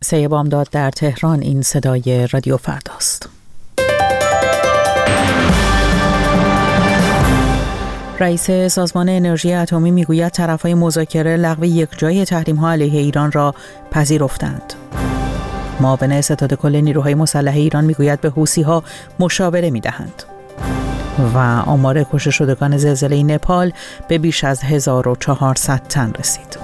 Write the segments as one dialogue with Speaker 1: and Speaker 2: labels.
Speaker 1: 3 بامداد در تهران. این صدای رادیو فرداست. رئیس سازمان انرژی اتمی میگوید طرف‌های مذاکره لغو یکجایی تحریم‌ها علیه ایران را پذیرفتند. معاون ستاد کل نیروهای مسلح ایران میگوید به حوثی‌ها مشاوره می‌دهند. و آمار کشته شدگان زلزله نپال به بیش از 1400 تن رسید.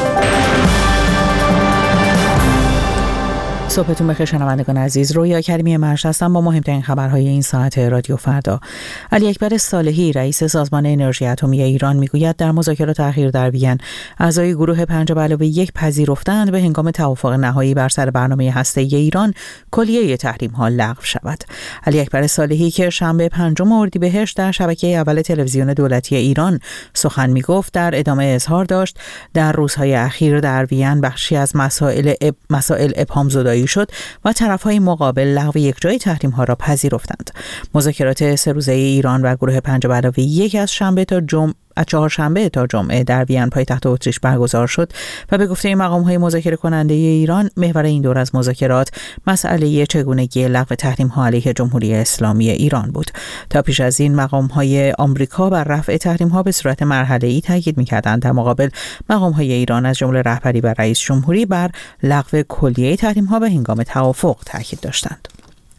Speaker 1: صبحتون بخیر شنوندگان عزیز. رویا کریمی مرش هستم با مهمترین خبرهای این ساعت رادیو فردا. علی اکبر صالحی رئیس سازمان انرژی اتمی ایران میگوید در مذاکرات اخیر در وین اعضای گروه 5+1 پذیرفتند به هنگام توافق نهایی بر سر برنامه هسته‌ای ایران کلیه تحریم‌ها لغو شود. علی اکبر صالحی که شنبه 5 اردیبهشت در شبکه اول تلویزیون دولتی ایران سخن میگفت در ادامه اظهار داشت در روزهای اخیر در وین بخشی از مسائل ابهام زدایی شد و طرف‌های مقابل لغو یکجایی تحریم‌ها را پذیرفتند. مذاکرات 3 روزه ایران و گروه 5+1 از چهارشنبه تا جمعه در وین پایتخت اتریش برگزار شد و به گفته مقام‌های مذاکره کننده ایران محور این دور از مذاکرات مسئله چگونگی لغو تحریم‌ها علیه جمهوری اسلامی ایران بود. تا پیش از این مقام‌های آمریکا بر رفع تحریم‌ها به صورت مرحله‌ای تاکید می‌کردند، در مقابل مقام‌های ایران از جمله رهبری و رئیس جمهوری بر لغو کلیه تحریم‌ها به هنگام توافق تاکید داشتند.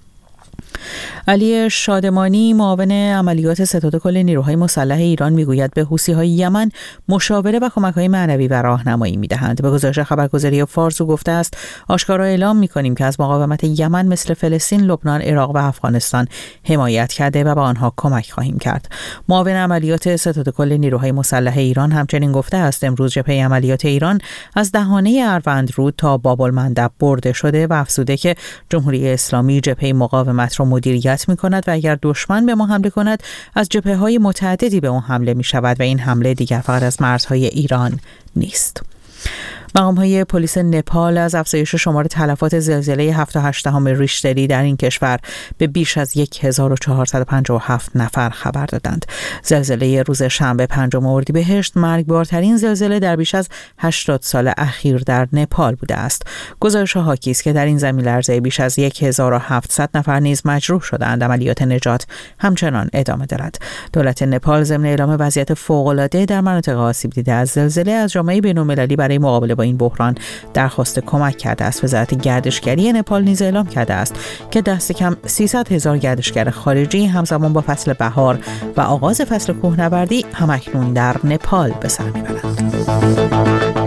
Speaker 1: علی شادمانی معاون عملیات ستاد کل نیروهای مسلح ایران میگوید به حوثی‌های یمن مشاوره و کمک‌های معنوی و راهنمایی می‌دهند. به گزارش خبرگزاری فارس او گفته است آشکارا اعلام می‌کنیم که از مقاومت یمن مثل فلسطین، لبنان، عراق و افغانستان حمایت کرده و به آنها کمک خواهیم کرد. معاون عملیات ستاد کل نیروهای مسلح ایران همچنین گفته است امروز جبهه عملیات ایران از دهانه اروندرود تا باب‌المندب برده شده و افزوده که جمهوری اسلامی جبهه مقاومت را مدیریت می‌کند و اگر دشمن به ما حمله کند از جبهه‌های متعددی به اون حمله می‌شود و این حمله دیگر فقط از مرزهای ایران نیست. مقام‌های پلیس نپال از افزایش شمار تلفات زلزله 7.8 ریشتری در این کشور به بیش از 1457 نفر خبر دادند. زلزله روز شنبه 5 اردیبهشت مرگبارترین زلزله در بیش از 80 سال اخیر در نپال بوده است. گزارش‌ها حاکی است که در این زمین‌لرزه بیش از 1700 نفر نیز مجروح شدند. عملیات نجات همچنان ادامه دارد. دولت نپال ضمن اعلام وضعیت فوق‌العاده در مناطق آسیب دیده از زلزله از جامعه بین‌المللی برای مقابله با این بحران درخواست کمک کرده است. وزارت گردشگری نپال نیز اعلام کرده است که دست کم 300,000 گردشگر خارجی همزمان با فصل بهار و آغاز فصل کوهنوردی همکنون در نپال به سر میبرند.